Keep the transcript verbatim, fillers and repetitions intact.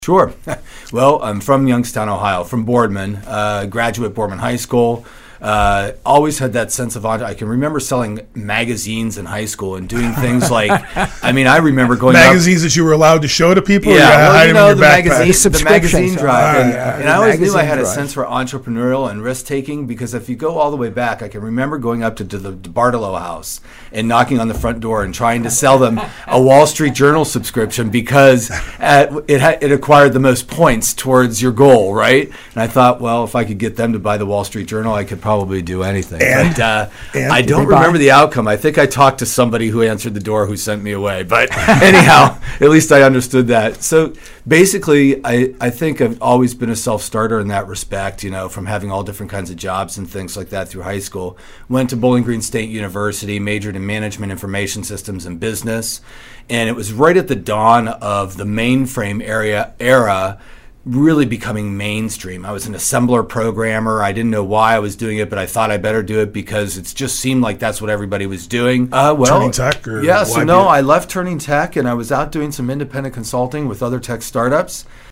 Sure. Well, I'm from Youngstown, Ohio, from Boardman, uh, graduate Boardman High School. Uh, always had that sense of, I can remember selling magazines in high school and doing things like, I mean, I remember going magazines up, that you were allowed to show to people. Yeah, or you well, hide you them know, in the your magazine, backpack? the magazine drive, Ah, and, yeah. and I always knew I had a drive. sense for entrepreneurial and risk taking, because if you go all the way back, I can remember going up to, to the Bartolo house and knocking on the front door and trying to sell them a Wall Street Journal subscription because uh, it had, it acquired the most points towards your goal, right? And I thought, well, if I could get them to buy the Wall Street Journal, I could probably do anything. And, but uh, and I don't they buy? remember the outcome. I think I talked to somebody who answered the door who sent me away. But anyhow, at least I understood that. So basically, I, I think I've always been a self-starter in that respect, you know, from having all different kinds of jobs and things like that through high school. Went to Bowling Green State University, majored in management, information systems, and business. And it was right at the dawn of the mainframe area era really becoming mainstream. I was an assembler programmer. I didn't know why I was doing it, but I thought I better do it because it just seemed like that's what everybody was doing. Uh, well, Turning Tech? Or yeah, so why no, did- I left Turning Tech and I was out doing some independent consulting with other tech startups.